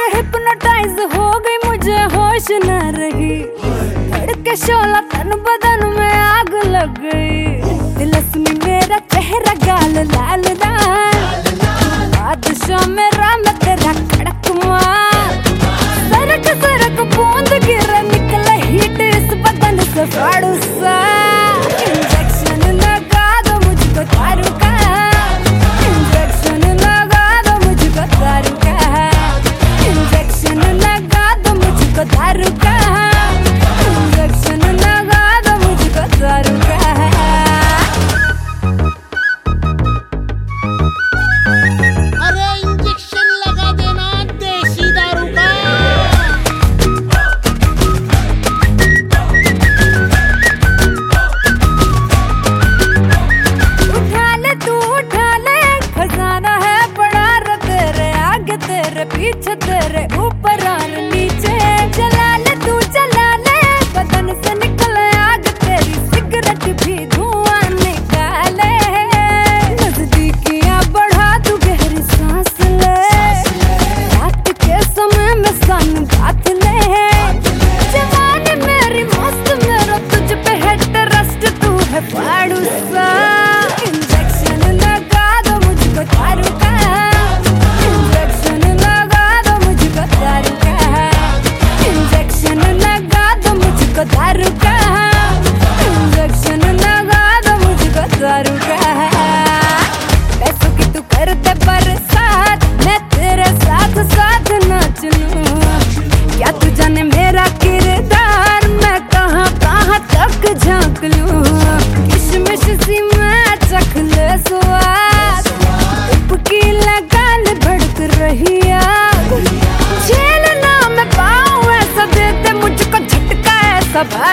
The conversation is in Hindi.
हिप्नोटाइज हो गई, मुझे होश न रही। धड़के शोला तन बदन में आग लग गई। तिलस्मी मेरा चेहरा गाल लाल दाल, बादशाह मेरा मैं तेरा कड़क माल। सरक सरक बूंद गिरे निकले हीट इस बदन से फाड़ू सा। इंजेक्शन लगा दो मुझको दारू का, इंजेक्शन लगा दो मुझको दारू का, इंजेक्शन लगा दो मुझको दारू का, इंजेक्शन लगा दो मुझको दारू का। अरे इंजेक्शन लगा देना देसी दारू का। उठा ले तू उठा ले, खजाना है पड़ा रे तेरे आगे तेरे पीछे तेरे ऊपर और नीचे। चला ले तू चला ले, बदन से निकले आग तेरी सिगरेट भी धुआं निकाले। नजदीकियां बढ़ा तू गहरी सांस ले, रात के समय में सन बात ले। जवानी मेरी मस्त मेरा तुझ पे है ट्रस्ट, तू है फाड़ू सा। इंजेक्शन लगा दो मुझको दारू का, इंजेक्शन लगा दो मुझको दारू का, इंजेक्शन लगा दो मुझको दारू का, इंजेक्शन लगा दो मुझको दारू का। पैसों की तू कर दे बरसात, मैं तेरे साथ साथ नाच लूं। क्या तू जाने मेरा किरदार, मैं कहाँ कहाँ तक झांक लूं। किशमिश सी मैं चख ले स्वाद, उपकी लगाल भड़क रही आग। झेलना मैं पाऊं ऐसा, दे दे मुझको झटका ऐसा।